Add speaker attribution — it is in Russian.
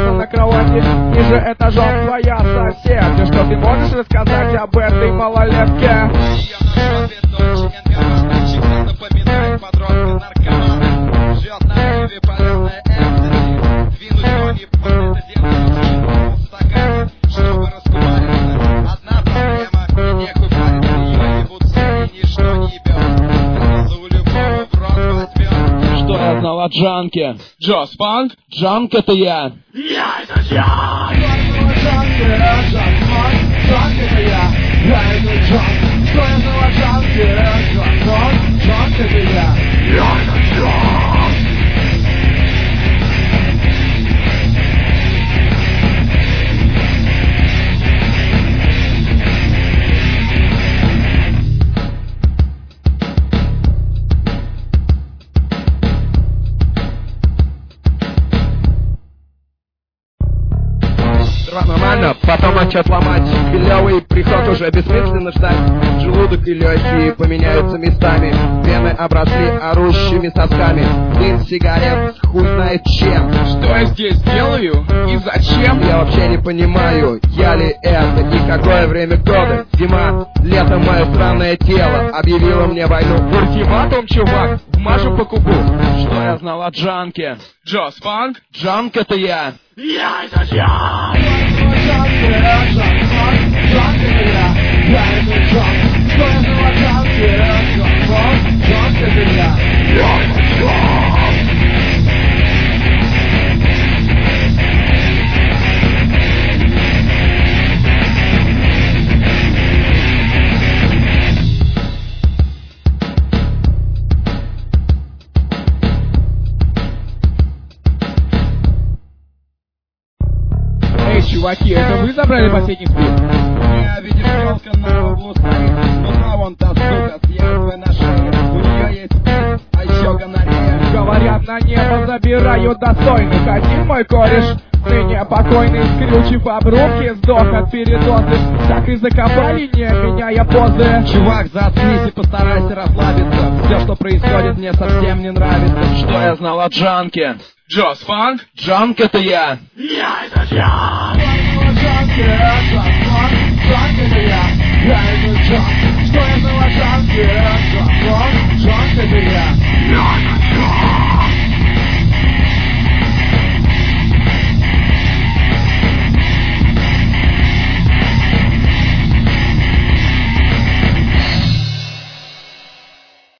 Speaker 1: валяется на кровати ниже этажом твоя соседка. Что ты можешь рассказать об этой малолетке?
Speaker 2: Ее нашел ведущий НГшничек, напоминает подростка наркомана. Жжет на реве полезное экстази. Двинуть ноги под это дело в стакане, чтобы раскупориться. Одна проблема, и некую париться. Ее ебут все, и ничто не ебет. Сразу у любого в рот возьмет.
Speaker 1: Что я знал о Джанке? Джо Спанк? Джанк это я.
Speaker 2: Я это я!
Speaker 1: Джанк это я. Я это Джанк. Что я знал о Джанке? Джанк это я.
Speaker 2: Я это я!
Speaker 1: Нормально, потом отчет ломать. Белевый приход уже бессмысленно ждать. Желудок и легкие поменяются местами. Вены обросли орущими сосками. Дым сигарет, хуй знает чем. Что я здесь делаю и зачем? Я вообще не понимаю, я ли это и какое время года. Зима, лето, мое странное тело объявило мне войну. Ультиматум, чувак, вмажу по кубу. Что я знал о Джанке? Джо Спанк? Джанк это я.
Speaker 2: Я это я!
Speaker 1: Чуваки, это вы забрали последний спит?
Speaker 2: Я видишь, елка на углу стоит. Ну, вон та сука с язвой на шее. У нее есть спит, а еще гонорея.
Speaker 1: Говорят, на небо забирают достойных. Один мой кореш, ныне покойный, скрючив обрубки, сдох от передозы. Так и закопали, не меняя позы.
Speaker 2: Чувак, заткнись и постарайся расслабиться. Все, что происходит, мне совсем не нравится.
Speaker 1: Что я знал о Джанке? Джо Спанк? Джанк это я.
Speaker 2: Я это я!
Speaker 1: Джанк это я. Я